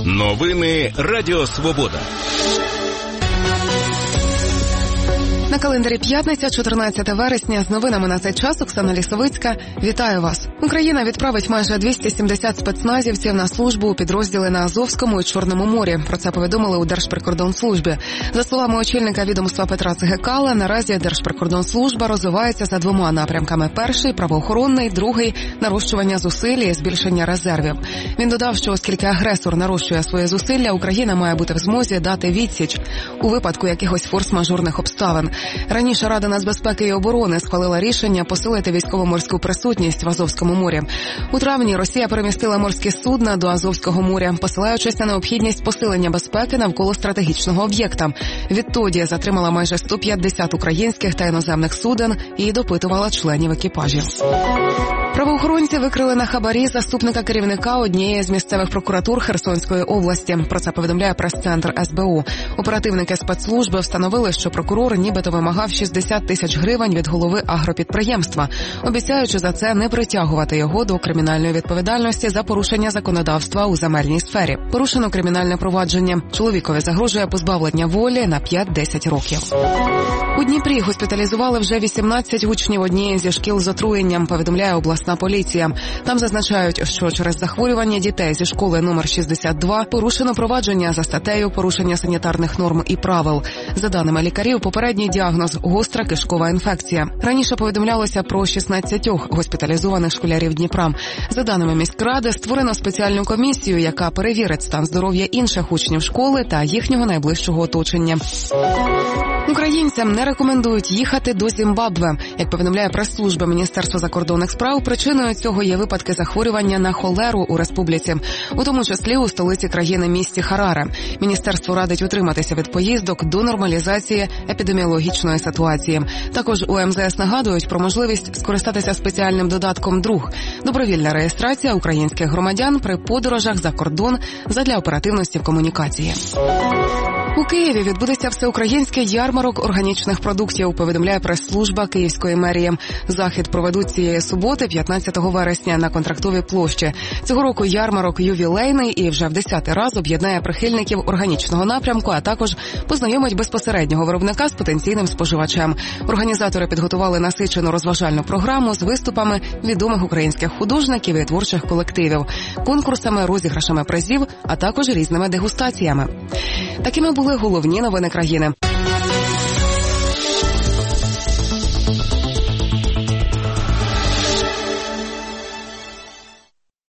Новини Радіо Свобода. На календарі п'ятниця, 14 вересня. З новинами на цей час Оксана Лісовицька. Вітаю вас. Україна відправить майже 270 спецназівців на службу у підрозділи на Азовському і Чорному морі. Про це повідомили у Держприкордонслужбі. За словами очільника відомства Петра Цигикала, наразі Держприкордонслужба розвивається за двома напрямками. Перший – правоохоронний, другий – нарощування зусиль і збільшення резервів. Він додав, що оскільки агресор нарощує свої зусилля, Україна має бути в змозі дати відсіч у випадку якихось форс-мажорних обставин. Раніше Рада нацбезпеки і оборони схвалила рішення посилити військово-морську присутність в Азовському морі. У травні Росія перемістила морські судна до Азовського моря, посилаючись на необхідність посилення безпеки навколо стратегічного об'єкта. Відтоді затримала майже 150 українських та іноземних суден і допитувала членів екіпажів. Правоохоронці викрили на хабарі заступника керівника однієї з місцевих прокуратур Херсонської області. Про це повідомляє прес-центр СБУ. Оперативники спецслужби встановили, що прокурор нібито вимагав 60 тисяч гривень від голови агропідприємства, обіцяючи за це не притягувати його до кримінальної відповідальності за порушення законодавства у земельній сфері. Порушено кримінальне провадження. Чоловікові загрожує позбавлення волі на 5-10 років. У Дніпрі госпіталізували вже 18 учнів однієї зі шкіл з отруєнням, повідомляє обласна поліція. Там зазначають, що через захворювання дітей зі школи номер 62 порушено провадження за статтею «Порушення санітарних норм і правил». За даними лікарів, попередній діагноз – гостра кишкова інфекція. Раніше повідомлялося про 16 госпіталізованих школярів Дніпра. За даними міськради, створено спеціальну комісію, яка перевірить стан здоров'я інших учнів школи та їхнього найближчого оточення. Українцям не рекомендують їхати до Зімбабве. Як повідомляє прес-служба Міністерства закордонних справ, причиною цього є випадки захворювання на холеру у республіці, у тому числі у столиці країни місті Хараре. Міністерство радить утриматися від поїздок до нормалізації епідеміологічної ситуації. Також у МЗС нагадують про можливість скористатися спеціальним додатком «Друг» – добровільна реєстрація українських громадян при подорожах за кордон задля оперативності в комунікації. У Києві відбудеться всеукраїнський ярмарок органічних продуктів, повідомляє прес-служба Київської мерії. Захід проведуть цієї суботи, 15 вересня, на Контрактовій площі. Цього року ярмарок ювілейний і вже в 10-й раз об'єднає прихильників органічного напрямку, а також познайомить безпосереднього виробника з потенційним споживачем. Організатори підготували насичену розважальну програму з виступами відомих українських художників і творчих колективів, конкурсами, розіграшами призів, а також різними дегустаціями. Такими були головні новини країни.